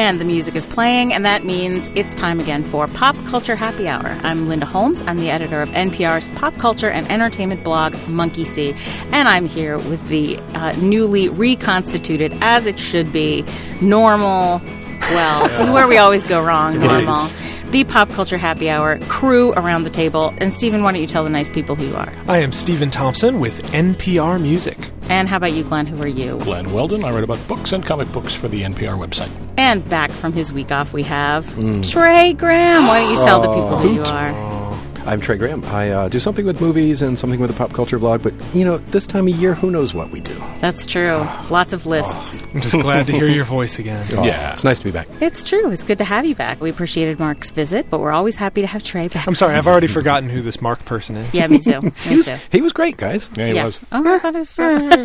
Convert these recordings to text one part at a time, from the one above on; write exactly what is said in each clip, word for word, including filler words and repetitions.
And the music is playing, and that means it's time again for Pop Culture Happy Hour. I'm Linda Holmes. I'm the editor of N P R's pop culture and entertainment blog, Monkey See. And I'm here with the uh, newly reconstituted, as it should be, normal, well, this is where we always go wrong, normal, the Pop Culture Happy Hour crew around the table. And Stephen, why don't you tell the nice people who you are? I am Stephen Thompson with N P R Music. And how about you, Glenn? Who are you? Glenn Weldon. I write about books and comic books for the N P R website. And back from his week off, we have mm. Trey Graham. Why don't you tell the people who you are? I'm Trey Graham. I uh, do something with movies and something with a pop culture blog, but, you know, this time of year, who knows what we do? That's true. Lots of lists. I'm just glad to hear your voice again. Oh, yeah. It's nice to be back. It's true. It's good to have you back. We appreciated Mark's visit, but we're always happy to have Trey back. I'm sorry. I've already forgotten who this Mark person is. Yeah, me too. Me he, was, too. he was great, guys. Yeah, he yeah. was. Oh, I thought it was so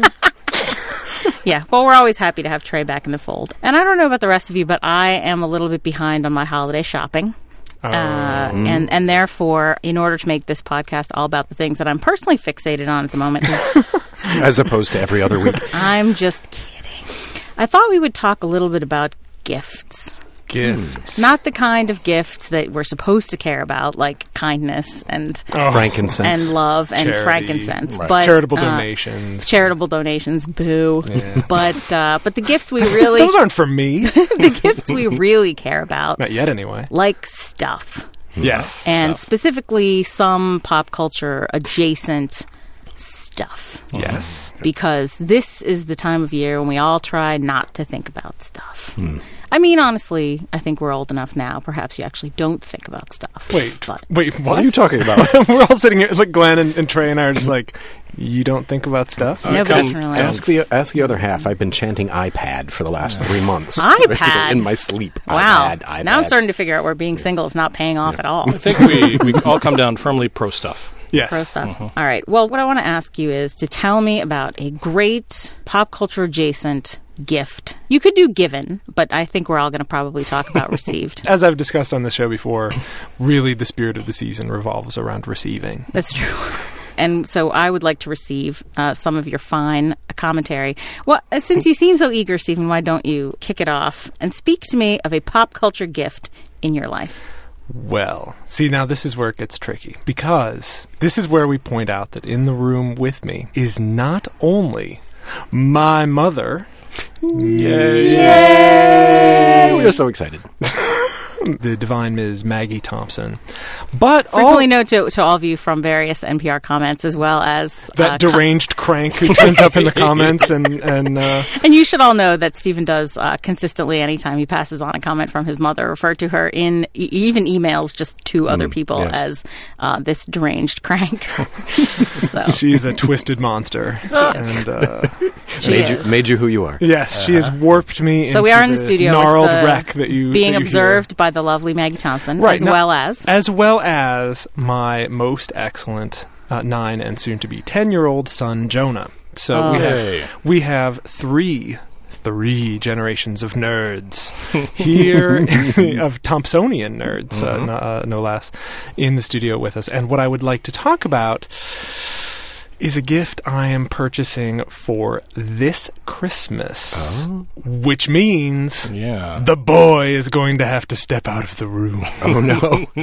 Yeah, well, we're always happy to have Trey back in the fold. And I don't know about the rest of you, but I am a little bit behind on my holiday shopping. Uh, um. and, and therefore, in order to make this podcast all about the things that I'm personally fixated on at the moment, as opposed to every other week. I'm just kidding. I thought we would talk a little bit about gifts. Gifts. Not the kind of gifts that we're supposed to care about, like kindness and oh. frankincense and love and Charity. frankincense, Right. but charitable uh, donations, charitable donations, boo. Yeah. But uh, but the gifts we really those aren't for me. the gifts we really care about, Not yet, anyway. like stuff, Yes, and stuff. specifically some pop culture adjacent stuff. Yes, Because this is the time of year when we all try not to think about stuff. Hmm. I mean, honestly, I think we're old enough now. Perhaps you actually don't think about stuff. Wait, but wait, what? What are you talking about? We're all sitting here, like Glenn and, and Trey and I are just like, you don't think about stuff? No, but come- it's really Ask the ask the other half. I've been chanting iPad for the last three months. iPad? Basically, in my sleep. Wow. iPad, iPad. Now I'm starting to figure out where being single is not paying off at all. I think we, we all come down firmly pro stuff. Yes. Pro stuff. All right. Well, what I want to ask you is to tell me about a great pop culture adjacent gift. You could do given, but I think we're all going to probably talk about received. As I've discussed on the show before, really the spirit of the season revolves around receiving. That's true. And so I would like to receive uh, some of your fine commentary. Well, since you seem so eager, Stephen, why don't you kick it off and speak to me of a pop culture gift in your life? Well, see, now this is where it gets tricky, because this is where we point out that in the room with me is not only my mother. Yay! Yay! We are so excited. The divine Miz Maggie Thompson, but Frequently all note to, to all of you from various N P R comments, as well as that uh, deranged crank who turns up in the comments and and uh, and you should all know that Stephen does uh, consistently, anytime he passes on a comment from his mother, refer to her in e- even emails just to other people yes. as uh, this deranged crank. So she's a twisted monster, and uh, she made, is. you, made you who you are. yes, she has warped me. So into we are in the the studio gnarled with the wreck that you being that you observed hear. by the lovely Maggie Thompson, Right, as now- well as as well as my most excellent uh, nine and soon to be ten year old son Jonah. So Oh. we Hey. have we have three. Three generations of nerds here, of Thompsonian nerds, uh, no, uh, no less, in the studio with us. And what I would like to talk about is a gift I am purchasing for this Christmas, Oh. which means Yeah. the boy is going to have to step out of the room. Oh, no.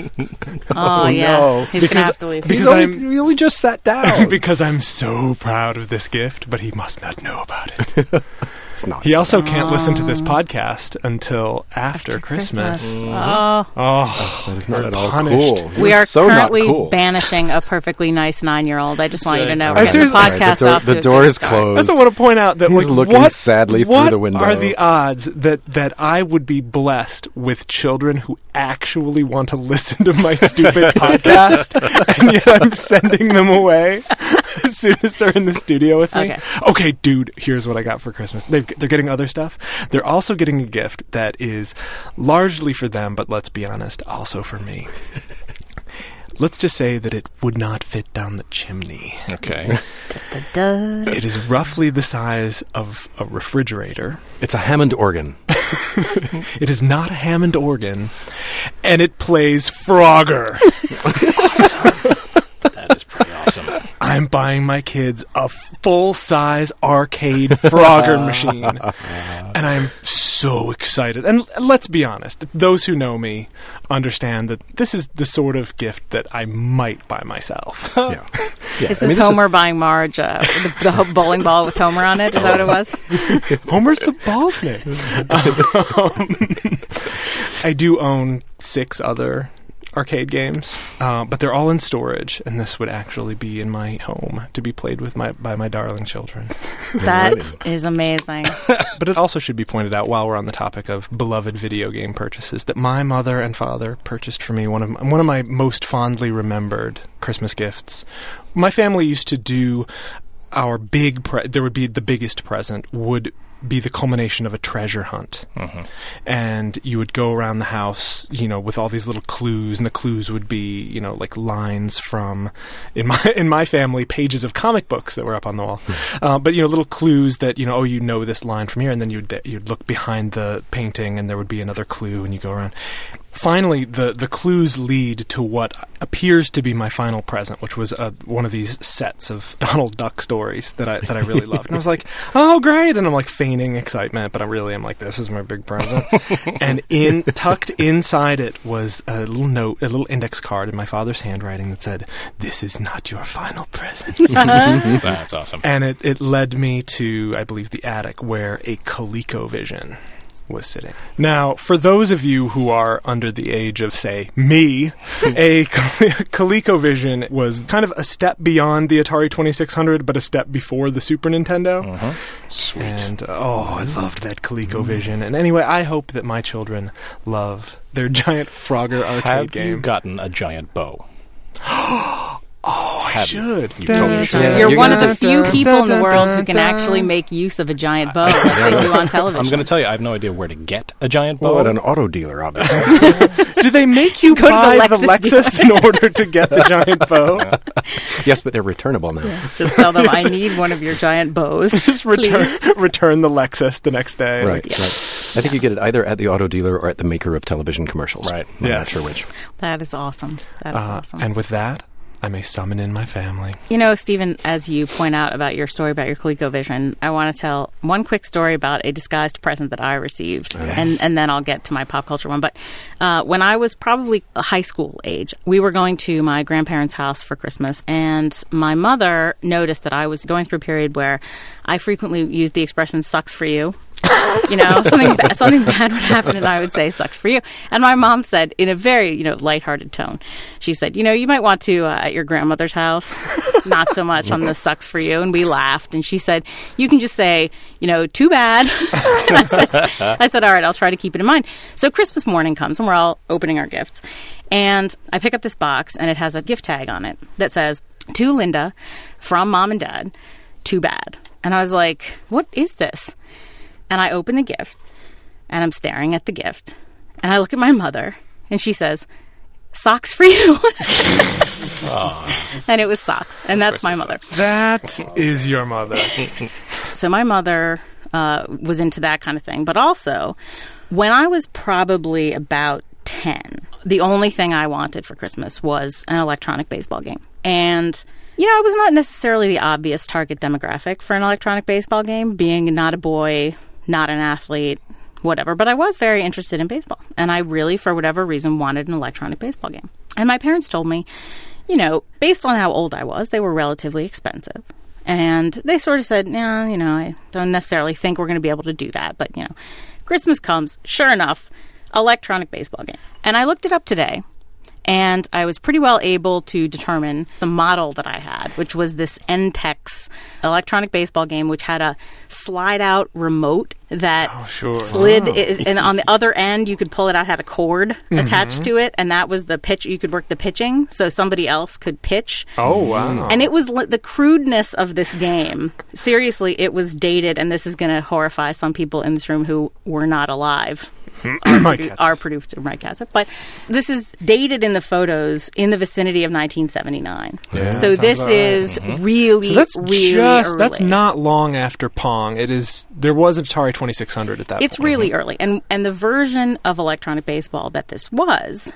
oh, yeah, no. he's gonna Because- have to leave. because He's only, I'm- we only just sat down. Because I'm so proud of this gift, but he must not know about it. It's not. He also can't listen to this podcast until after, After Christmas. Christmas. Oh. Oh, That is not at all punished. cool. We You're are so currently not cool. banishing a perfectly nice nine-year-old. I just want you to know I we're getting the seriously- podcast Right, the door- off to the a door good is start. closed. I also want to point out that He's like, looking what, sadly through what the window. are the odds that, that I would be blessed with children who actually want to listen to my stupid podcast, and yet I'm sending them away as soon as they're in the studio with me? Okay. Okay, dude, here's what I got for Christmas. They've, they're getting other stuff. They're also getting a gift that is largely for them, but let's be honest, also for me. Let's just say that it would not fit down the chimney. Okay. Da-da. It is roughly the size of a refrigerator. It's a Hammond organ. It is not a Hammond organ, and it plays Frogger. That is pretty awesome. awesome. I'm buying my kids a full-size arcade Frogger machine. And I'm so excited. And let's be honest, those who know me understand that this is the sort of gift that I might buy myself. yeah. yeah. This I mean, is this Homer buying Marge uh, the, the bowling ball with Homer on it. Is that what it was? Homer's the ball's name. Um, I do own six other arcade games, uh, but they're all in storage, and this would actually be in my home to be played with my by my darling children. That is amazing. But it also should be pointed out, while we're on the topic of beloved video game purchases, that my mother and father purchased for me one of one of my most fondly remembered Christmas gifts. My family used to do our big pre- there would be the biggest present would be the culmination of a treasure hunt. Mm-hmm. And you would go around the house, you know, with all these little clues, and the clues would be, you know, like lines from, in my in my family, pages of comic books that were up on the wall. Mm-hmm. Uh, but, you know, little clues that, you know, oh, you know this line from here, and then you'd you'd look behind the painting, and there would be another clue, and you go around. Finally, the, the clues lead to what appears to be my final present, which was uh, one of these sets of Donald Duck stories that I that I really loved. And I was like, oh, great. And I'm like feigning excitement, but I really am like, this is my big present. And in tucked inside it was a little note, a little index card in my father's handwriting that said, this is not your final present. Uh-huh. That's awesome. And it, it led me to, I believe, the attic where a ColecoVision was sitting. Now, for those of you who are under the age of, say, me, a ColecoVision was kind of a step beyond the Atari twenty-six hundred, but a step before the Super Nintendo. Uh-huh. Sweet. And, uh, oh, I loved that ColecoVision. Mm. And anyway, I hope that my children love their giant Frogger arcade Have game. Have you gotten a giant bow? Oh, I Have should. You, you totally should. Yeah, you're, you're one of the few people in the world who can actually make use of a giant bow like they do on television. I'm going to tell you, I have no idea where to get a giant bow. Well, at an auto dealer, obviously. Do they make you Go buy to the the Lexus, Lexus in order to get the giant bow? Yeah. Yes, but they're returnable now. Yeah. Just tell them, I need one of your giant bows. Just return return the Lexus the next day. Right, Like, yeah. right. I think you get it either at the auto dealer or at the maker of television commercials. Right. I'm Yes. not sure which. That is awesome. That is uh, awesome. And with that, I may summon in my family. You know, Stephen, as you point out about your story about your ColecoVision, I want to tell one quick story about a disguised present that I received, Yes. and, and then I'll get to my pop culture one. But uh, when I was probably a high school age, we were going to my grandparents' house for Christmas, and my mother noticed that I was going through a period where I frequently used the expression "sucks for you." You know, something ba- something bad would happen, and I would say "sucks for you." And my mom said, in a very you know lighthearted tone, she said, "You know, you might want to uh, at your grandmother's house, not so much on the sucks for you." And we laughed, and she said, "You can just say, you know, too bad." I, said, I said, "All right, I'll try to keep it in mind." So Christmas morning comes, and we're all opening our gifts, and I pick up this box, and it has a gift tag on it that says, "To Linda, from Mom and Dad, too bad." And I was like, "What is this?" And I open the gift, and I'm staring at the gift. And I look at my mother, and she says, "Socks for you." And it was socks. And that's my mother. That is your mother. So my mother uh, was into that kind of thing. But also, when I was probably about ten, the only thing I wanted for Christmas was an electronic baseball game. And you know, I was not necessarily the obvious target demographic for an electronic baseball game, being not a boy, not an athlete, whatever. But I was very interested in baseball. And I really, for whatever reason, wanted an electronic baseball game. And my parents told me, you know, based on how old I was, they were relatively expensive. And they sort of said, yeah, you know, I don't necessarily think we're going to be able to do that. But, you know, Christmas comes, sure enough, electronic baseball game. And I looked it up today. And I was pretty well able to determine the model that I had, which was this N Tex electronic baseball game, which had a slide-out remote that oh, sure. slid, oh. it, and on the other end, you could pull it out, had a cord mm-hmm. attached to it, and that was the pitch. You could work the pitching, so somebody else could pitch. Oh, wow. And it was li- the crudeness of this game. Seriously, it was dated, and this is going to horrify some people in this room who were not alive. our, produ- our producer, Mike Katzif. But this is dated in the photos in the vicinity of nineteen seventy-nine. Yeah, so this right. is mm-hmm. really, so that's really just, early. That's not long after Pong. It is. There was an Atari twenty-six hundred at that it's point. It's really mm-hmm. early. And, and the version of electronic baseball that this was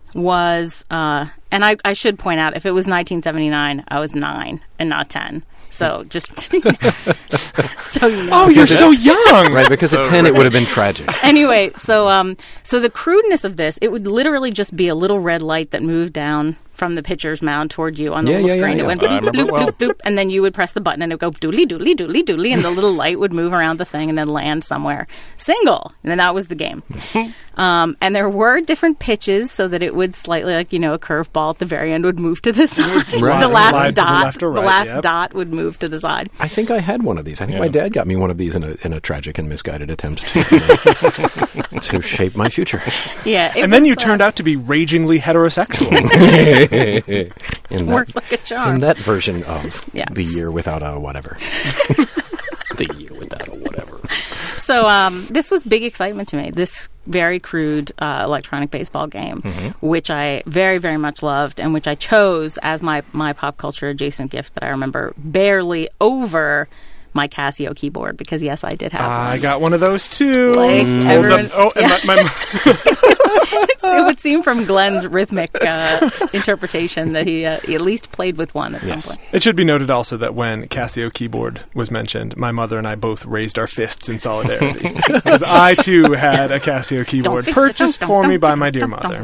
was, uh, and I, I should point out, if it was nineteen seventy-nine, I was nine and not ten. So just so you know. Oh, you're so young. Right, because at ten it would have been tragic. Anyway, so um, so the crudeness of this, it would literally just be a little red light that moved down from the pitcher's mound toward you on the Yeah, little yeah, screen. yeah, It went yeah. I bloop, bloop, remember bloop, it bloop, bloop, and then you would press the button and it would go doodly, doodly, doodly, doodly, and the little light would move around the thing and then land somewhere. Single. And then that was the game. um, and there were different pitches so that it would slightly, like, you know, a curveball at the very end would move to the side. Right. The last Slide to the dot, left or the right, last yep. dot would move to the side. I think I had one of these. I think Yeah. my dad got me one of these in a in a tragic and misguided attempt to, to shape my future. Yeah. it And then was, you uh, turned out to be ragingly heterosexual. In that, worked like a charm. in that version of Yeah. the year without a whatever. The year without a whatever. So um, this was big excitement to me, this very crude uh, electronic baseball game, Mm-hmm. which I very, very much loved and which I chose as my, my pop culture adjacent gift that I remember barely over my Casio keyboard, because, yes, I did have one. I got one of those too. Like, Hold everyone- up. Oh, and Yes. my, my, It would seem from Glenn's rhythmic uh, interpretation that he uh, at least played with one at Yes. some point. it should be noted also that when Casio keyboard was mentioned, my mother and I both raised our fists in solidarity. Because I, too, had a Casio keyboard purchased for me by my dear mother.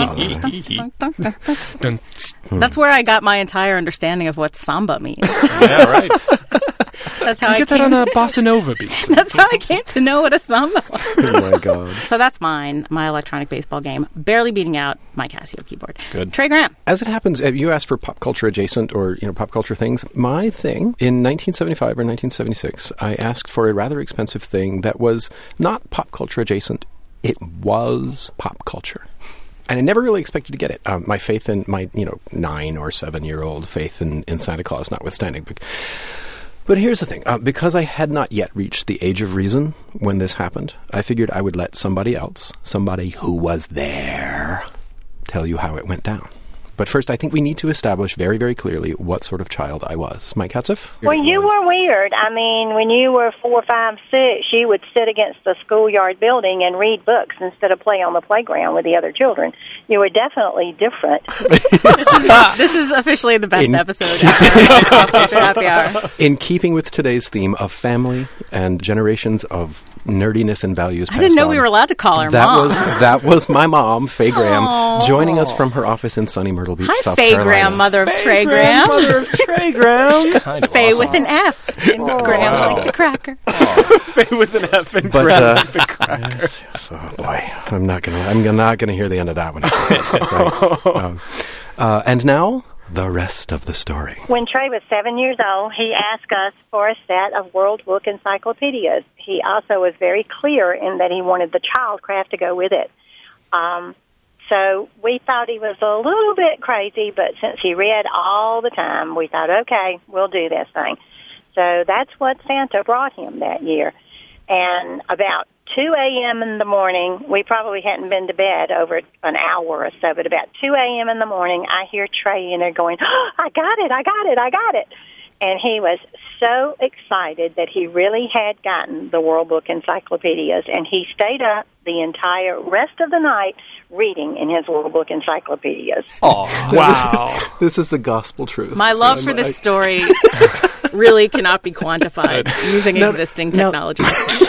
Dun- That's where I got my entire understanding of what samba means. Yeah, right. That's how You I get that came. on a bossa nova beat. That's how I came to know what a samba was. Oh my god. So that's mine, my electronic baseball game, barely beating out my Casio keyboard. Good. Trey Graham. As it happens, uh, you asked for pop culture adjacent or you know pop culture things. My thing in nineteen seventy-five or nineteen seventy-six, I asked for a rather expensive thing that was not pop culture adjacent. It was pop culture. And I never really expected to get it. Um, my faith in my, you know, nine or seven year old faith in, in Santa Claus notwithstanding. But, but here's the thing. Uh, because I had not yet reached the age of reason when this happened, I figured I would let somebody else, somebody who was there, tell you how it went down. But first, I think we need to establish very, very clearly what sort of child I was. Mike Hatzef? Well, you were weird. I mean, when you were four, five, six, you would sit against the schoolyard building and read books instead of play on the playground with the other children. You were definitely different. This is, this is officially the best In- episode ever of Pop Culture Happy Hour. In keeping with today's theme of family and generations of nerdiness and values I passed didn't know on, we were allowed to call her that mom. was that was my mom, Faye Graham, Aw. joining us from her office in sunny Myrtle Beach, Hi, South Faye Carolina. Graham, mother of Trey Graham. Grandmother of Trey Graham. Kind of Faye awesome. with an F. And Graham wow. like the cracker. Faye with an F and But Graham uh, with the cracker. oh boy, I'm not gonna I'm not gonna hear the end of that one. Thanks. Um, uh, and now the rest of the story. When Trey was seven years old, he asked us for a set of World Book encyclopedias. He also was very clear in that he wanted the Childcraft to go with it. Um, so we thought he was a little bit crazy, but since he read all the time, we thought, okay, we'll do this thing. So that's what Santa brought him that year. And about two a.m. in the morning, we probably hadn't been to bed over an hour or so, but about two a.m. in the morning, I hear Trey in there going, oh, I got it, I got it, I got it. And he was so excited that he really had gotten the World Book encyclopedias, and he stayed up the entire rest of the night reading in his World Book encyclopedias. Oh, Wow. This is the gospel truth. My love So for I'm this like- story really cannot be quantified using No, existing no. technology.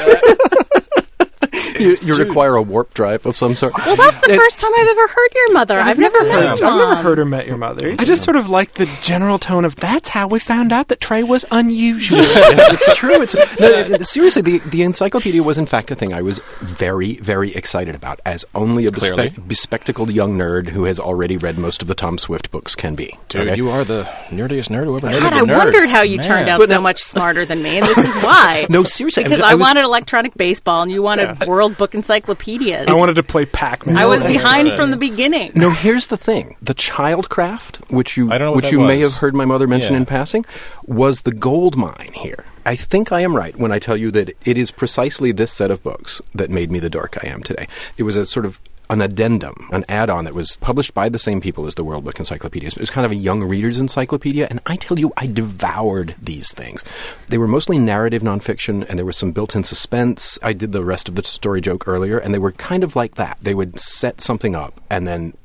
You, you require a warp drive of some sort. Well, that's the first time I've ever heard your mother. I've never met I've your never mom. heard or met your mother. I just sort of like the general tone of that's how we found out that Trey was unusual. It's true. It's no, no, no, seriously. The the encyclopedia was in fact a thing I was very very excited about, as only a Clearly. bespe- bespectacled young nerd who has already read most of the Tom Swift books can be. Dude, okay? you are the nerdiest nerd who ever nerded God, a I nerd. wondered how you Man. turned out But so now- much smarter than me, and this is why. No, seriously, Because I I, was- wanted electronic baseball, and you wanted World Book encyclopedias. I wanted to play Pac-Man. I was No, behind that's from it. the beginning. No, here's the thing: the Childcraft, which you I don't know what which that you may was. have heard my mother mention Yeah. in passing, was the gold mine here. I think I am right when I tell you that it is precisely this set of books that made me the dork I am today. It was a sort of an addendum, an add-on that was published by the same people as the World Book encyclopedias. It was kind of a young reader's encyclopedia, and I tell you, I devoured these things. They were mostly narrative nonfiction, and there was some built-in suspense. I did the rest of the story joke earlier, and they were kind of like that. They would set something up, and then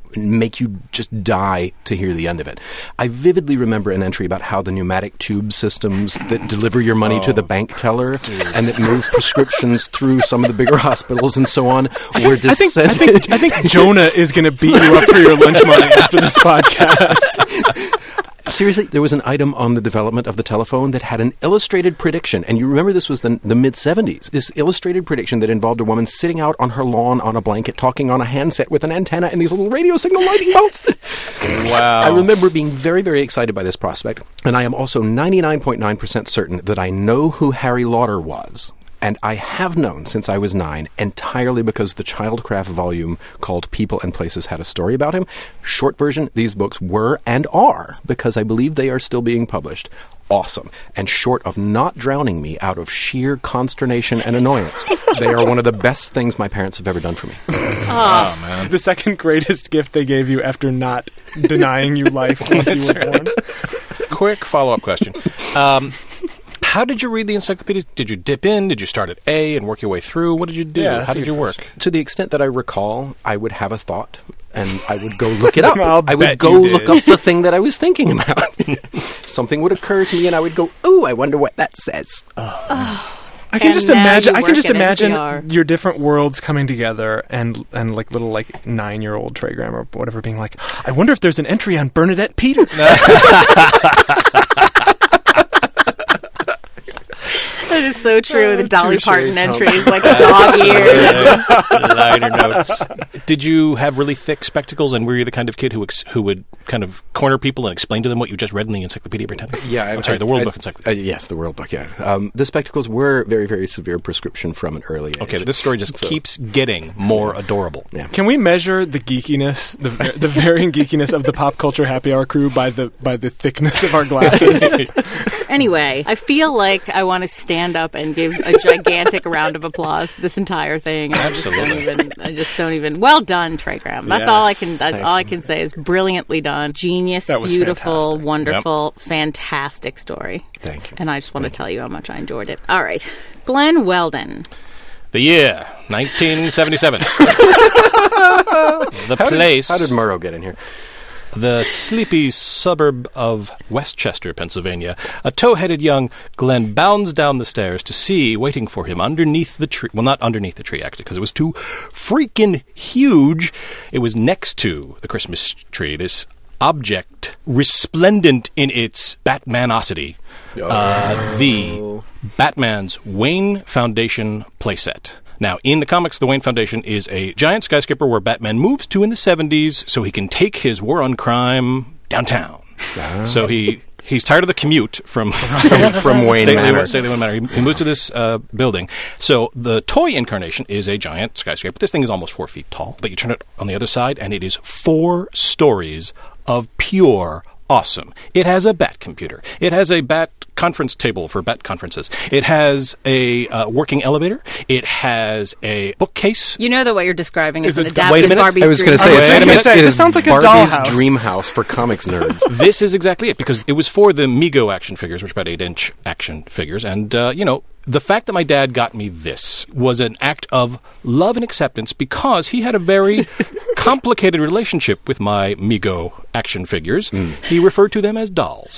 make you just die to hear the end of it. I vividly remember an entry about how the pneumatic tube systems that deliver your money oh, to the bank teller dude. and that move prescriptions through some of the bigger hospitals and so on I were think, descended. I think, I think, I think Jonah is going to beat you up for your lunch money after this podcast. Seriously, there was an item on the development of the telephone that had an illustrated prediction, and you remember this was the, the mid-seventies, this illustrated prediction that involved a woman sitting out on her lawn on a blanket talking on a handset with an antenna and these little radio signal lightning bolts. Wow. I remember being very, very excited by this prospect, and I am also ninety-nine point nine percent certain that I know who Harry Lauder was. And I have known since I was nine, entirely because the Childcraft volume called People and Places had a story about him. Short version, these books were and are, because I believe they are still being published, awesome. And short of not drowning me out of sheer consternation and annoyance, they are one of the best things my parents have ever done for me. Oh, man. The second greatest gift they gave you after not denying you life once you were born. Quick follow-up question. Um... How did you read the encyclopedias? Did you dip in? Did you start at A and work your way through? What did you do? Yeah, How did you work? To the extent that I recall, I would have a thought, and I would go look it up. I'll I would go look up the thing that I was thinking about. Something would occur to me, and I would go, "Ooh, I wonder what that says." Oh. Oh. I can and just now imagine. you I can work just at imagine N P R. Your different worlds coming together, and and like little like nine year old Trey Graham or whatever being like, "I wonder if there's an entry on Bernadette Peters." That is so true. Oh, the Dolly touche, Parton Tom. entries, like dog ears. Liner notes. Did you have really thick spectacles, and were you the kind of kid who ex- who would kind of corner people and explain to them what you just read in the Encyclopedia Britannica? Yeah, I'm I, sorry, I, the World I, Book Encyclopedia. Uh, yes, the World Book. Yeah, um, the spectacles were very, very severe prescription from an early age. Okay, but this story just So- keeps getting more adorable. Yeah. Can we measure the geekiness, the the varying geekiness of the Pop Culture Happy Hour crew by the by the thickness of our glasses? Anyway, I feel like I want to stand up and give a gigantic round of applause to this entire thing. I just don't Absolutely. even. I just don't even. Well done, Trey Graham. That's all I can. Yes, That's thank all I you. can say is brilliantly done, genius, That was beautiful, fantastic. wonderful, fantastic story. Thank you. And I just want to tell you how much I enjoyed it. All right, Glenn Weldon. The year, nineteen seventy-seven. The How place... Did, how did Murrow get in here? The sleepy suburb of Westchester, Pennsylvania. A tow-headed young Glenn bounds down the stairs to see, waiting for him underneath the tree. Well, not underneath the tree, actually, because it was too freaking huge. It was next to the Christmas tree. This object, resplendent in its Batmanosity. Oh. Uh, the Batman's Wayne Foundation playset. Now, in the comics, the Wayne Foundation is a giant skyscraper where Batman moves to in the seventies so he can take his war on crime downtown. Ah. So he he's tired of the commute from From Wayne Stately, Manor. Stately Wayne Manor. He, he moves to this uh, building. So the toy incarnation is a giant skyscraper. This thing is almost four feet tall, but you turn it on the other side, and it is four stories of pure awesome. It has a bat computer. It has a bat conference table for bat conferences. It has a uh, working elevator. It has a bookcase. You know that what you're describing is, Is an it- adapted wait a minute. Barbie's I was going to dream say, I was it's, just gonna it's- say, it this is sounds like a Barbie's dollhouse. dream house for comics nerds. This is exactly it, because it was for the Mego action figures, which are about eight-inch action figures. And, uh, you know, the fact that my dad got me this was an act of love and acceptance, because he had a very complicated relationship with my Mego action figures. Mm. He referred to them as dolls.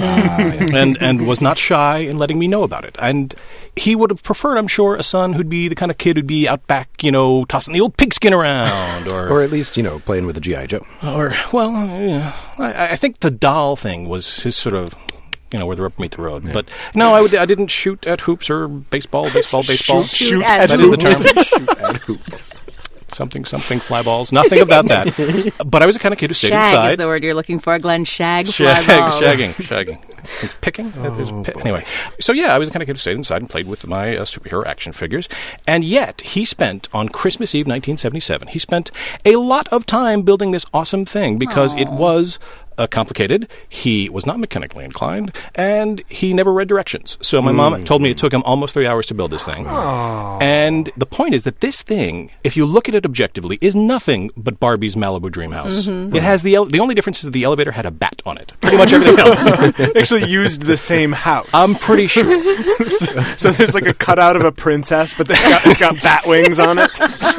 and and was not shy in letting me know about it. And he would have preferred, I'm sure, a son who'd be the kind of kid who'd be out back, you know, tossing the old pigskin around, or Or at least, you know, playing with the G I. Joe. or well, yeah, I, I think the doll thing was his sort of, you know, where the rubber meet the road. But no, I would I didn't shoot at hoops or baseball, baseball, baseball. Shoot, shoot at at That is the hoops. term. Shoot at hoops. Something, something, fly balls. Nothing about that. But I was the kind of kid who stayed Shag inside. is the word you're looking for, Glenn. Shag, Shag, fly balls. shagging, shagging. Picking? There's a pi- Anyway, so yeah, I was the kind of kid who stayed inside and played with my uh, superhero action figures. And yet, he spent, on Christmas Eve nineteen seventy-seven, he spent a lot of time building this awesome thing, because it was uh, complicated. He was not mechanically inclined, and he never read directions. So my mm. mom told me it took him almost three hours to build this thing. Oh. And the point is that this thing, if you look at it objectively, is nothing but Barbie's Malibu dream house. Mm-hmm. It has the ele- the only difference is that the elevator had a bat on it. Pretty much everything else. Actually used the same house. I'm pretty sure. so, so there's like a cutout of a princess, but it's got, it's got bat wings on it.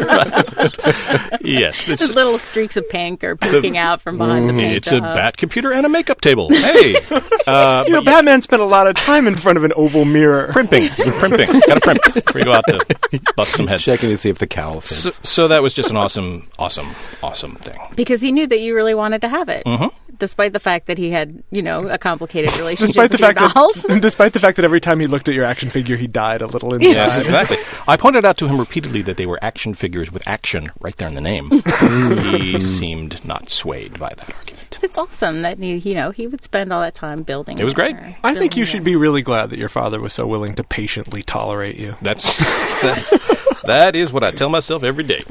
Right. Yes. It's Just little streaks of pink are peeking out from behind the paint It's job. a bat computer and a makeup table. Hey! Uh, you know, Batman spent a lot of time in front of an oval mirror. Primping. Primping. Got to primp before you go out to bust some heads. Checking to see if the cowl fits. So, so that was just an awesome, awesome, awesome thing. Because he knew that you really wanted to have it. Mm-hmm. Despite the fact that he had, you know, a complicated relationship despite the with your fact dolls. That, despite the fact that every time he looked at your action figure, he died a little inside. Yes, exactly. I pointed out to him repeatedly that they were action figures with action right there in the name. He seemed not swayed by that argument. It's awesome that, he, you know, he would spend all that time building it. was great. I think you should be really glad that your father was so willing to patiently tolerate you. That's, that's that is what I tell myself every day.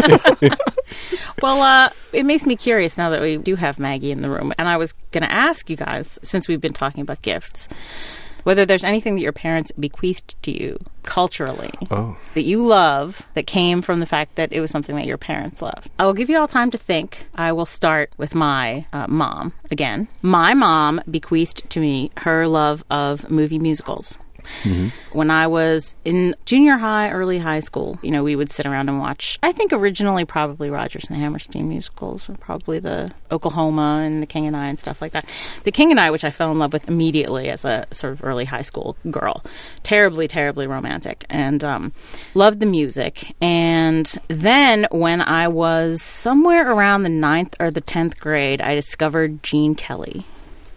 Well, uh, it makes me curious now that we do have Maggie in the room. And I was going to ask you guys, since we've been talking about gifts, whether there's anything that your parents bequeathed to you culturally oh. that you love that came from the fact that it was something that your parents loved. I will give you all time to think. I will start with my uh, mom again. My mom bequeathed to me her love of movie musicals. Mm-hmm. When I was in junior high, early high school, you know, we would sit around and watch, I think originally probably Rodgers and Hammerstein musicals, or probably the Oklahoma and The King and I and stuff like that. The King and I, which I fell in love with immediately as a sort of early high school girl. Terribly, terribly romantic. And um, loved the music. And then when I was somewhere around the ninth or the tenth grade, I discovered Gene Kelly.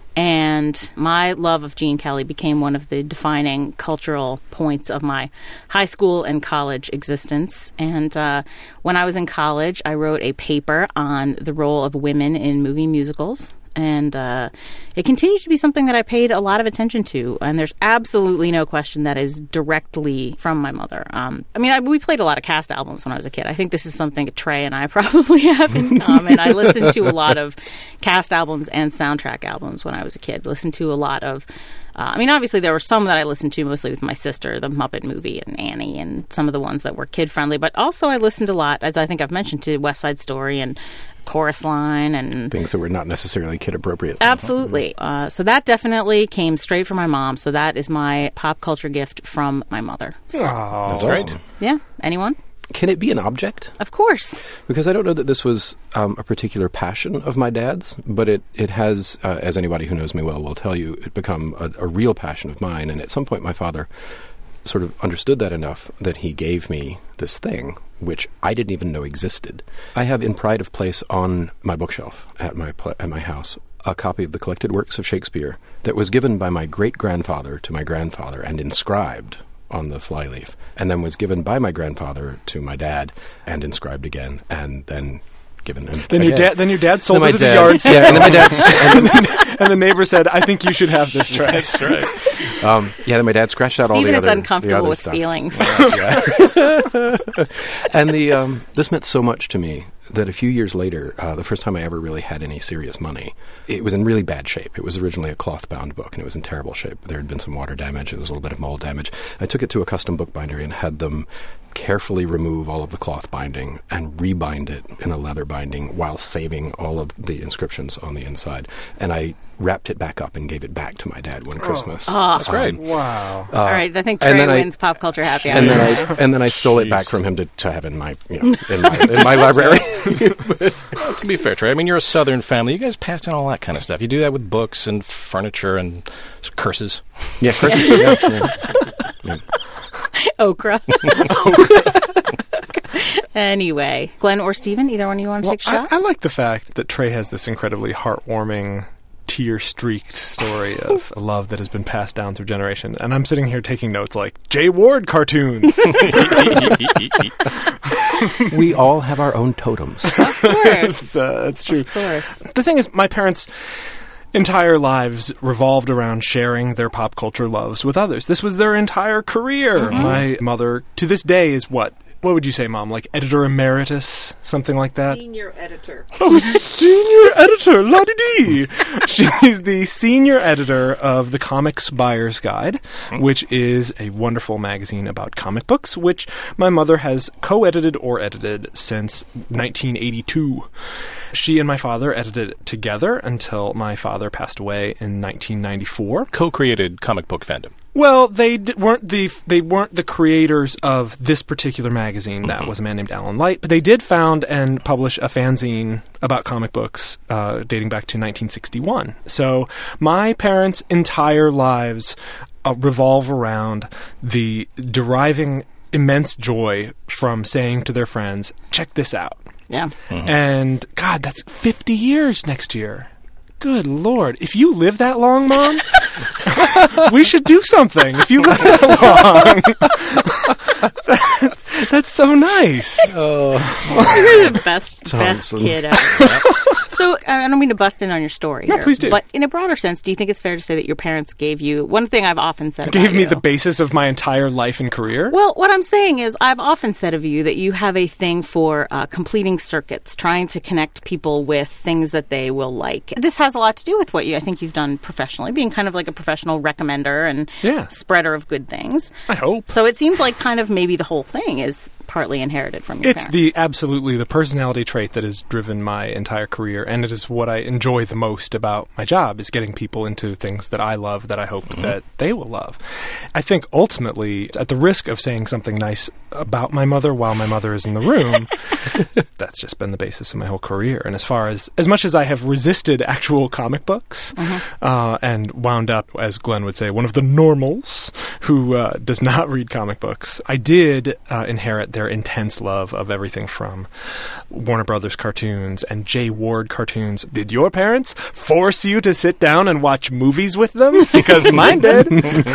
And my love of Gene Kelly became one of the defining cultural points of my high school and college existence. And uh, when I was in college, I wrote a paper on the role of women in movie musicals. And uh, it continued to be something that I paid a lot of attention to. And there's absolutely no question that is directly from my mother. Um, I mean, I, we played a lot of cast albums when I was a kid. I think this is something Trey and I probably have in common. I listened to a lot of cast albums and soundtrack albums when I was a kid. Listened to a lot of... Uh, I mean, obviously, there were some that I listened to mostly with my sister, the Muppet Movie and Annie, and some of the ones that were kid-friendly. But also, I listened a lot, as I think I've mentioned, to West Side Story and Chorus Line and things that were not necessarily kid-appropriate. Absolutely. Uh, so that definitely came straight from my mom. So that is my pop culture gift from my mother. So, oh, that's great. Awesome. Yeah. Anyone? Can it be an object? Of course. Because I don't know that this was um, a particular passion of my dad's, but it, it has, uh, as anybody who knows me well will tell you, it become a, a real passion of mine. And at some point my father sort of understood that enough that he gave me this thing, which I didn't even know existed. I have in pride of place on my bookshelf at my pl- at my house a copy of the collected works of Shakespeare that was given by my great-grandfather to my grandfather and inscribed on the flyleaf, and then was given by my grandfather to my dad and inscribed again, and then given him then again. your dad then your dad sold then it to dad, the yard sale. Yeah, and then my dad and, then, and the neighbor said, I think you should have this Trey. That's right. Um, yeah, then my dad scratched out Stephen all the other is uncomfortable the other with stuff. feelings. And the um, this meant so much to me that a few years later, uh, the first time I ever really had any serious money, it was in really bad shape. It was originally a cloth-bound book, and it was in terrible shape. There had been some water damage. There was a little bit of mold damage. I took it to a custom bookbinder and had them carefully remove all of the cloth binding and rebind it in a leather binding while saving all of the inscriptions on the inside. And I wrapped it back up and gave it back to my dad one Christmas. Oh, that's great. Um, Wow. Uh, All right, I think and Trey then I- wins pop culture happy hour. and then I and then I stole it back from him to, to have in my you know in my, in my library. Well, to be fair, Trey, I mean, you're a Southern family. You guys passed down all that kind of stuff. You do that with books and furniture and curses. Yeah, Christmas. Yeah, yeah. Yeah. Okra. Anyway, Glenn or Stephen, either one of you want to Well, take a shot? I, I like the fact that Trey has this incredibly heartwarming, tear-streaked story of a love that has been passed down through generations. And I'm sitting here taking notes like, Jay Ward cartoons. We all have our own totems. Of course. It's, uh, it's true. Of course. The thing is, my parents' entire lives revolved around sharing their pop culture loves with others. This was their entire career. Mm-hmm. My mother, to this day, is what? what would you say, Mom? Like editor emeritus, something like that? Senior editor. Oh, senior editor, la-di-dee. She's the senior editor of the Comics Buyer's Guide, which is a wonderful magazine about comic books, which my mother has co-edited or edited since nineteen eighty-two. She and my father edited it together until my father passed away in nineteen ninety-four. Co-created comic book fandom. Well, they d- weren't the they weren't the creators of this particular magazine. That mm-hmm. was a man named Alan Light, but they did found and publish a fanzine about comic books uh, dating back to nineteen sixty-one. So my parents' entire lives uh, revolve around the deriving immense joy from saying to their friends, "Check this out." Yeah. Mm-hmm. And God, that's fifty years next year. Good Lord. If you live that long, Mom, we should do something. If you live that long. that, that's so nice. Oh. You're the best, best kid ever. So, I don't mean to bust in on your story No, here, please do. But in a broader sense, do you think it's fair to say that your parents gave you, one thing I've often said Gave about me you, the basis of my entire life and career? Well, what I'm saying is I've often said of you that you have a thing for uh, completing circuits, trying to connect people with things that they will like. This has a lot to do with what you I think you've done professionally, being kind of like a professional recommender and yeah. spreader of good things. I hope. So it seems like kind of maybe the whole thing is partly inherited from your it's parents. the absolutely the personality trait that has driven my entire career, and it is what I enjoy the most about my job, is getting people into things that I love, that I hope mm-hmm. that they will love. I think ultimately, at the risk of saying something nice about my mother while my mother is in the room, that's just been the basis of my whole career. And as far as as much as I have resisted actual comic books mm-hmm. uh, and wound up, as Glenn would say, one of the normals who uh, does not read comic books, I did uh, inherit their intense love of everything from Warner Brothers cartoons and Jay Ward cartoons. Did your parents force you to sit down and watch movies with them? Because mine did.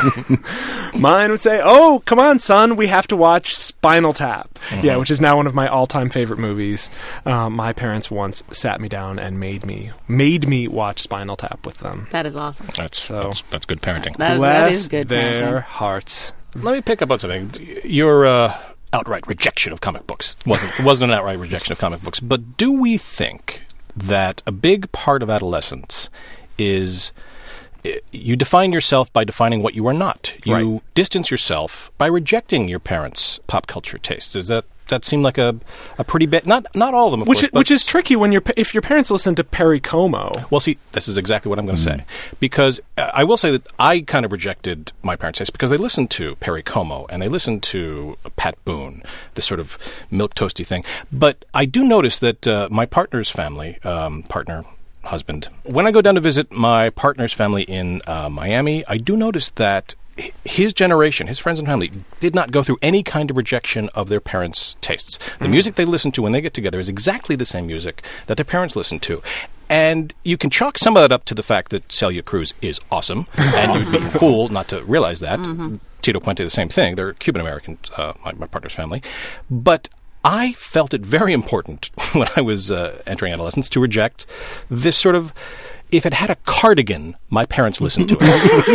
Mine would say, "Oh, come on, son, we have to watch Spinal Tap." Mm-hmm. Yeah, which is now one of my all-time favorite movies. Um, my parents once sat me down and made me made me watch Spinal Tap with them. That is awesome. That's so that's, that's good parenting. That is, Bless that is good their parenting. hearts. Let me pick up on something. Your uh, outright rejection of comic books wasn't it wasn't an outright rejection of comic books, but do we think that a big part of adolescence is you define yourself by defining what you are not? You right. distance yourself by rejecting your parents' pop culture tastes. Does that that seem like a a pretty bit? Not not all of them, of which course, is, which is tricky when your if your parents listen to Perry Como. Well, see, this is exactly what I'm going to mm. say, because uh, I will say that I kind of rejected my parents' taste because they listened to Perry Como and they listened to Pat Boone, this sort of milquetoasty thing. But I do notice that uh, my partner's family, um, partner. husband. When I go down to visit my partner's family in uh, Miami, I do notice that his generation, his friends and family, did not go through any kind of rejection of their parents' tastes. The mm. music they listen to when they get together is exactly the same music that their parents listen to. And you can chalk some of that up to the fact that Celia Cruz is awesome, and you'd be a fool not to realize that. Mm-hmm. Tito Puente, the same thing. They're Cuban-American, uh, my, my partner's family. But I felt it very important when I was uh, entering adolescence to reject this sort of, if it had a cardigan, my parents listened to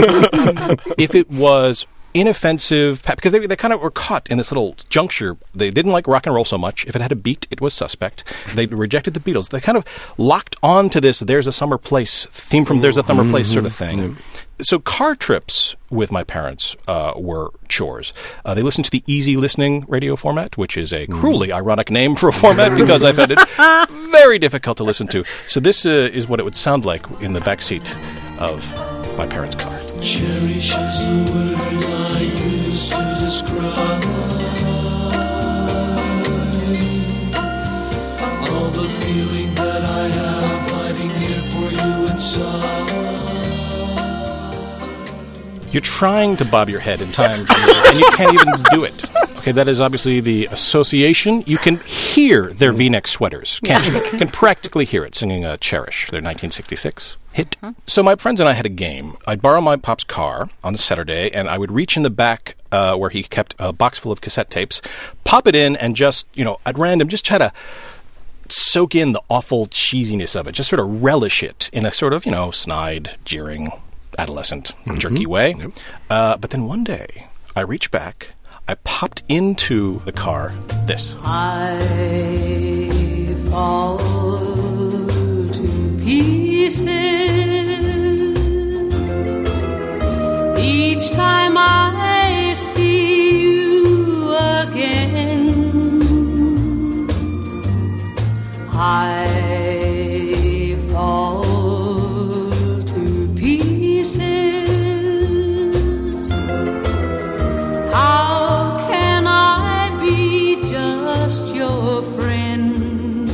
it. If it was inoffensive, because they, they kind of were caught in this little juncture. They didn't like rock and roll so much. If it had a beat, it was suspect. They rejected the Beatles. They kind of locked on to this There's a Summer Place theme from There's a Summer Place sort of thing. Mm-hmm. So car trips with my parents uh, were chores. Uh, they listened to the Easy Listening radio format, which is a cruelly ironic name for a format because I found it very difficult to listen to. So this uh, is what it would sound like in the backseat of my parents' car. Cherish is the word I use to describe all the feeling that I have hiding here for you inside. You're trying to bob your head in time, and you can't even do it. Okay, that is obviously the association. You can hear their V-neck sweaters, can't you? You can practically hear it singing uh, Cherish, their nineteen sixty-six hit. Huh? So my friends and I had a game. I'd borrow my pop's car on a Saturday, and I would reach in the back uh, where he kept a box full of cassette tapes, pop it in, and just, you know, at random, just try to soak in the awful cheesiness of it, just sort of relish it in a sort of, you know, snide, jeering, adolescent, mm-hmm. jerky way. Yep. Uh, but then one day, I reach back, I popped into the car this. I fall to pieces each time I see you again. I fall to pieces. How can I be just your friend?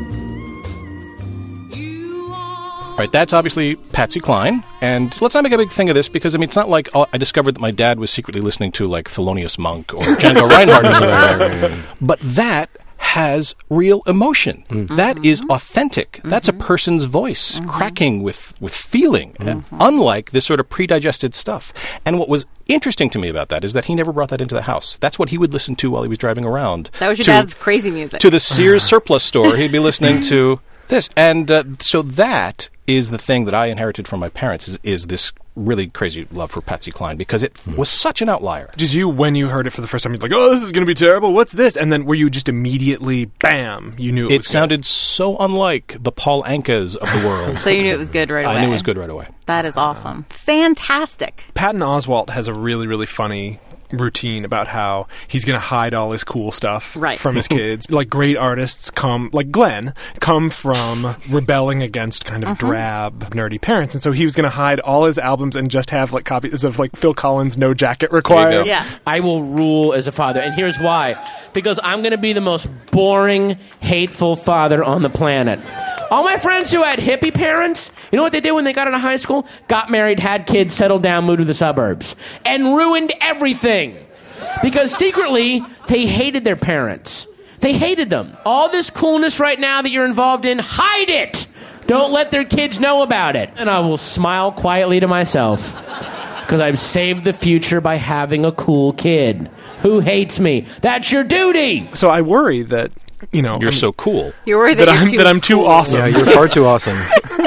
You are... All right, that's obviously Patsy Cline. And let's not make a big thing of this because, I mean, it's not like oh, I discovered that my dad was secretly listening to, like, Thelonious Monk or Django Reinhardt. But that has real emotion. Mm-hmm. That is authentic. Mm-hmm. That's a person's voice mm-hmm. cracking with, with feeling, mm-hmm. unlike this sort of pre-digested stuff. And what was interesting to me about that is that he never brought that into the house. That's what he would listen to while he was driving around. That was your to, dad's crazy music. To the Sears surplus store, he'd be listening to this. And uh, so that is the thing that I inherited from my parents, is, is this really crazy love for Patsy Cline, because it mm. was such an outlier. Did you, when you heard it for the first time, you're like, oh, this is going to be terrible, what's this? And then were you just immediately, bam, you knew it, it was sounded good. So unlike the Paul Ankas of the world. So you knew it was good right away. I knew it was good right away. That is awesome. Fantastic. Patton Oswalt has a really, really funny routine about how he's going to hide all his cool stuff right. from his kids. Like, great artists come, like Glenn, come from rebelling against kind of uh-huh. drab, nerdy parents. And so he was going to hide all his albums and just have like copies of like Phil Collins' No Jacket Required. Yeah. I will rule as a father. And here's why. Because I'm going to be the most boring, hateful father on the planet. All my friends who had hippie parents, you know what they did when they got out of high school? Got married, had kids, settled down, moved to the suburbs. And ruined everything. Because secretly, they hated their parents. They hated them. All this coolness right now that you're involved in, hide it! Don't let their kids know about it. And I will smile quietly to myself. Because I've saved the future by having a cool kid. Who hates me? That's your duty! So I worry that, you know... You're I'm, so cool. You're worried that, that, you're I'm, too that I'm too cool. awesome. Yeah, you're far too awesome.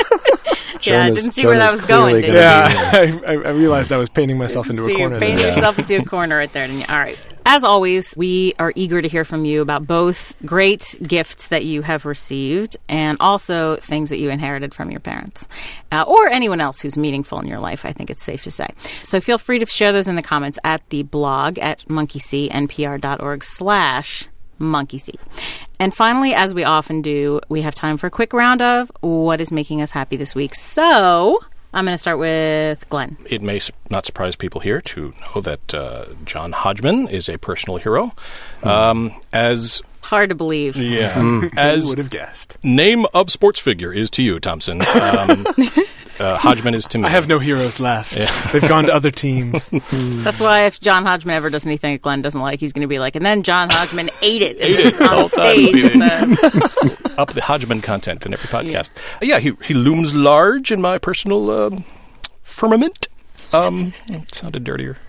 Yeah, I didn't see where that was going, did you? Yeah, I, I realized I was painting myself into so a corner. You're painting there. yourself into a corner right there, didn't you? All right. As always, we are eager to hear from you about both great gifts that you have received and also things that you inherited from your parents uh, or anyone else who's meaningful in your life, I think it's safe to say. So feel free to share those in the comments at the blog at monkeysnpr.org slash Monkey See. And finally, as we often do, we have time for a quick round of what is making us happy this week. So I'm going to start with Glenn. It may su- not surprise people here to know that uh, John Hodgman is a personal hero. Um, as Hard to believe. Yeah. Mm. As Who would have guessed? Name of sports figure is to you, Thompson. Um, uh, Hodgman is to me. I have no heroes left. Yeah. They've gone to other teams. That's why if John Hodgman ever does anything that Glenn doesn't like, he's going to be like, and then John Hodgman ate it, Ate this, it on all stage. time. At the, Up the Hodgman content in every podcast. Yeah, yeah he, he looms large in my personal um, firmament. Um, it sounded dirtier.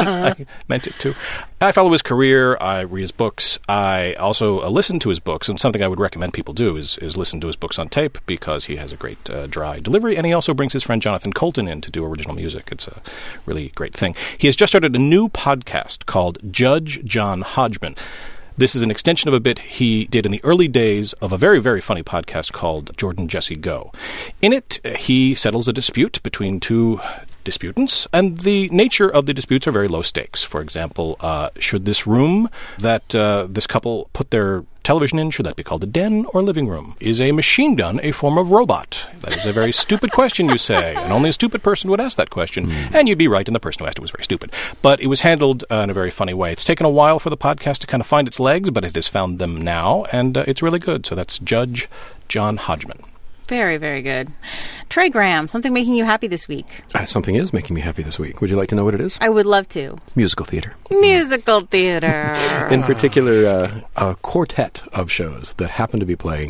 I meant it to. I follow his career. I read his books. I also uh, listen to his books. And something I would recommend people do is, is listen to his books on tape because he has a great uh, dry delivery. And he also brings his friend Jonathan Colton in to do original music. It's a really great thing. He has just started a new podcast called Judge John Hodgman. This is an extension of a bit he did in the early days of a very, very funny podcast called Jordan Jesse Go. In it, he settles a dispute between two disputants, and the nature of the disputes are very low stakes. For example, uh, should this room that uh, this couple put their television in, should that be called a den or living room? Is a machine gun a form of robot? That is a very stupid question, you say, and only a stupid person would ask that question, mm. and you'd be right, and the person who asked it was very stupid. But it was handled uh, in a very funny way. It's taken a while for the podcast to kind of find its legs, but it has found them now, and uh, it's really good. So that's Judge John Hodgman. Very, very good. Trey Graham, something making you happy this week? Uh, something is making me happy this week. Would you like to know what it is? I would love to. Musical theater. Musical theater. In particular, uh, a quartet of shows that happen to be playing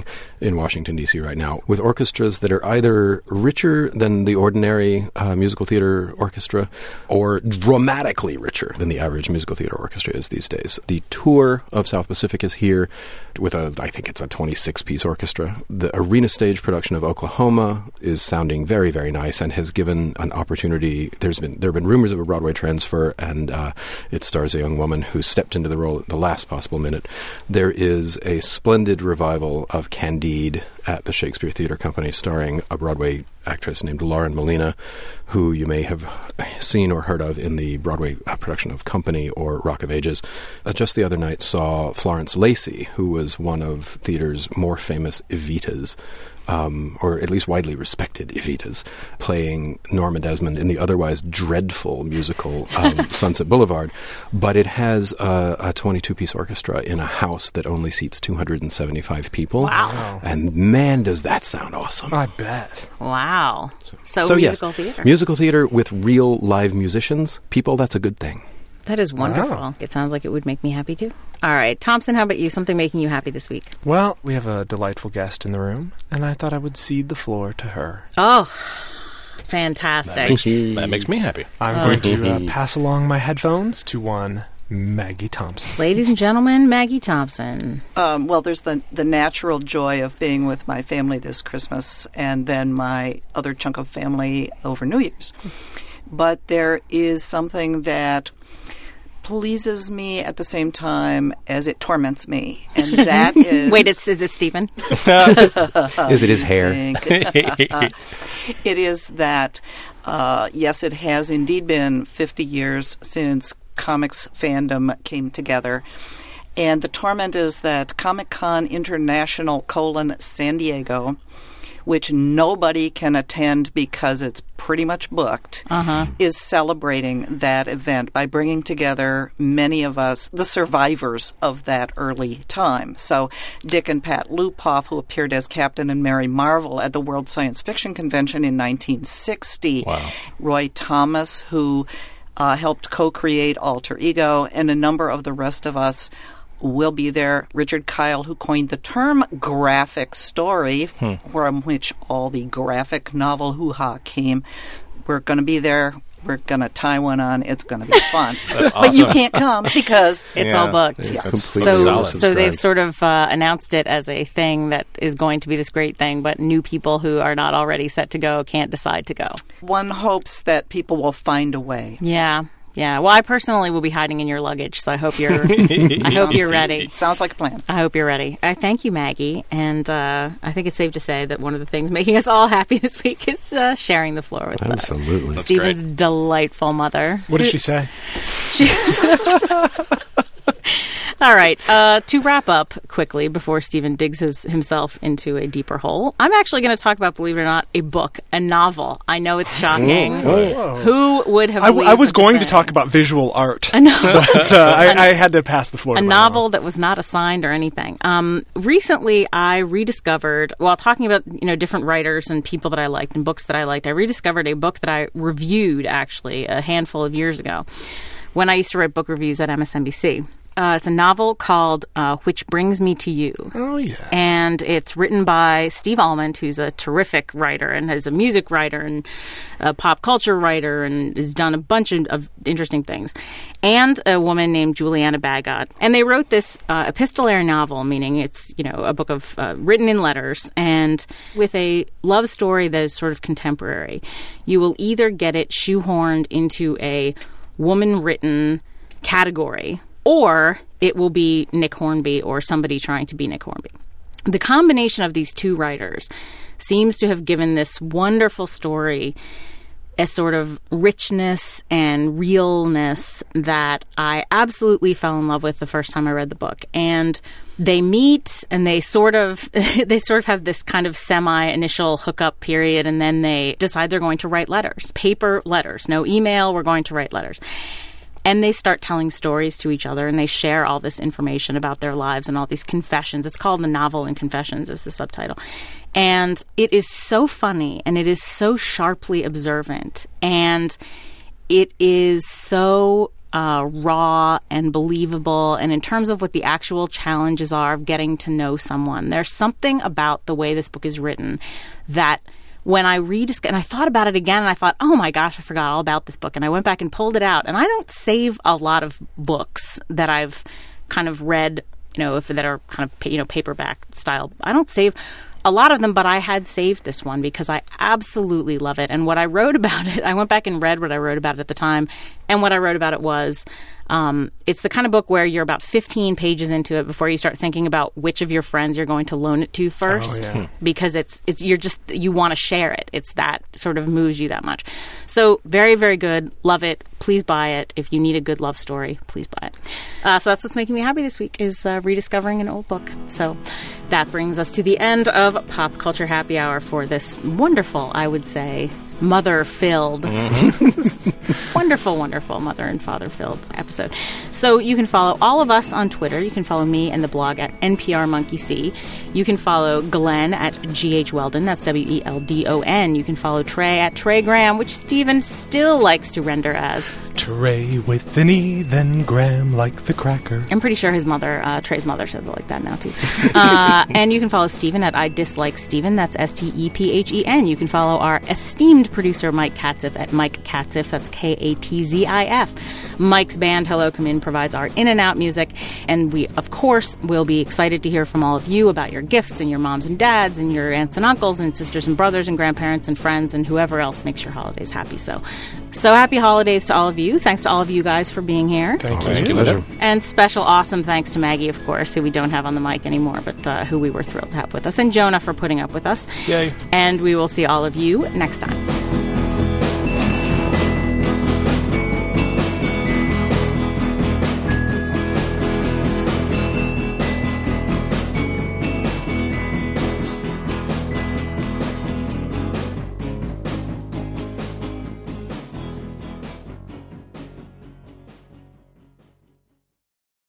in Washington, D C right now, with orchestras that are either richer than the ordinary uh, musical theater orchestra or dramatically richer than the average musical theater orchestra is these days. The tour of South Pacific is here with a, I think it's a twenty-six piece orchestra. The arena stage production of Oklahoma is sounding very, very nice and has given an opportunity. There's been there have been rumors of a Broadway transfer, and uh, it stars a young woman who stepped into the role at the last possible minute. There is a splendid revival of Candide at the Shakespeare Theatre Company, starring a Broadway actress named Lauren Molina, who you may have seen or heard of in the Broadway uh, production of Company or Rock of Ages. Uh, just the other night saw Florence Lacey, who was one of theater's more famous Evitas, Um, or at least widely respected Evitas, playing Norma Desmond in the otherwise dreadful musical um, Sunset Boulevard. But it has uh, a twenty-two piece orchestra in a house that only seats two hundred seventy-five people. Wow. And man, does that sound awesome. I bet. Wow. So, So musical yes, theater. musical theater with real live musicians, people, that's a good thing. That is wonderful. Wow. It sounds like it would make me happy too. All right. Thompson, how about you? Something making you happy this week? Well, we have a delightful guest in the room, and I thought I would cede the floor to her. Oh, fantastic. That makes, that makes me happy. I'm going to uh, pass along my headphones to one Maggie Thompson. Ladies and gentlemen, Maggie Thompson. Um, well, there's the the natural joy of being with my family this Christmas, and then my other chunk of family over New Year's. But there is something that pleases me at the same time as it torments me, and that is... Wait, it's, is it Stephen? Is it his hair? It is that, uh, yes, it has indeed been fifty years since comics fandom came together. And the torment is that Comic-Con International colon San Diego, which nobody can attend because it's pretty much booked, Uh-huh. is celebrating that event by bringing together many of us, the survivors of that early time. So Dick and Pat Lupoff, who appeared as Captain and Mary Marvel at the World Science Fiction Convention in nineteen sixty. Wow. Roy Thomas, who uh, helped co-create Alter Ego, and a number of the rest of us will be there. Richard Kyle, who coined the term graphic story, hmm. from which all the graphic novel hoo-ha came. We're going to be there. We're going to tie one on. It's going to be fun. Awesome. But you can't come because It's Yeah. all booked. It's Yes. completely So, solid. so they've sort of uh, announced it as a thing that is going to be this great thing, but new people who are not already set to go can't decide to go. one hopes that people will find a way. Yeah, yeah. Well, I personally will be hiding in your luggage, so I hope you're. I hope you're ready. Sounds like a plan. I hope you're ready. I thank you, Maggie, and uh, I think it's safe to say that one of the things making us all happy this week is uh, sharing the floor with us. Absolutely. Stephen's delightful mother. What did she say? She- All right. Uh, to wrap up quickly before Stephen digs his, himself into a deeper hole, I'm actually going to talk about, believe it or not, a book, a novel. I know it's shocking. Whoa. Who would have I, believed I was such a going to thing? talk about visual art, A no- but uh, I, I had to pass the floor a to my novel mom. that was not assigned or anything. Um, recently, I rediscovered, while talking about you know different writers and people that I liked and books that I liked, I rediscovered a book that I reviewed actually a handful of years ago when I used to write book reviews at M S N B C. Uh, it's a novel called uh, Which Brings Me to You. Oh, yeah. And it's written by Steve Almond, who's a terrific writer and is a music writer and a pop culture writer and has done a bunch of, of interesting things. And a woman named Juliana Bagot. And they wrote this uh, epistolary novel, meaning it's, you know, a book of uh, written in letters and with a love story that is sort of contemporary. You will either get it shoehorned into a woman-written category, or it will be Nick Hornby or somebody trying to be Nick Hornby. The combination of these two writers seems to have given this wonderful story a sort of richness and realness that I absolutely fell in love with the first time I read the book. And they meet and they sort of they sort of have this kind of semi-initial hookup period, and then they decide they're going to write letters, paper letters, no email, we're going to write letters. And they start telling stories to each other, and they share all this information about their lives and all these confessions. It's called The Novel in Confessions is the subtitle. And it is so funny, and it is so sharply observant, and it is so uh, raw and believable, and in terms of what the actual challenges are of getting to know someone. There's something about the way this book is written that when I read, and I thought about it again, and I thought, oh my gosh, I forgot all about this book. And I went back and pulled it out. And I don't save a lot of books that I've kind of read, you know, if that are kind of, you know, paperback style. I don't save a lot of them, but I had saved this one because I absolutely love it. And what I wrote about it, I went back and read what I wrote about it at the time. And what I wrote about it was, um, it's the kind of book where you're about fifteen pages into it before you start thinking about which of your friends you're going to loan it to first. Oh, yeah. Because it's, it's, you're just, you want to share it. It's that sort of moves you that much. So very, very good. Love it. Please buy it. If you need a good love story, please buy it. Uh, so that's what's making me happy this week is uh, rediscovering an old book. So that brings us to the end of Pop Culture Happy Hour for this wonderful, I would say, mother-filled, mm-hmm. wonderful, wonderful mother and father-filled episode. So you can follow all of us on Twitter. You can follow me and the blog at N P R Monkey See. You can follow Glenn at G H Weldon. That's W E L D O N. You can follow Trey at Trey Graham, which Steven still likes to render as Trey with an E, then Graham like the cracker. I'm pretty sure his mother, uh, Trey's mother, says it like that now, too. Uh, and you can follow Steven at I Dislike Steven. That's S T E P H E N. You can follow our esteemed producer, Mike Katzif, at Mike Katzif. That's K A T Z I F. Mike's band, Hello Come In, provides our in and out music. And we, of course, will be excited to hear from all of you about your gifts and your moms and dads and your aunts and uncles and sisters and brothers and grandparents and friends and whoever else makes your holidays happy. So, so happy holidays to all of you. Thanks to all of you guys for being here. Thank All right, you. pleasure. And special awesome thanks to Maggie, of course, who we don't have on the mic anymore, but uh, who we were thrilled to have with us, and Jonah for putting up with us. Yay. And we will see all of you next time.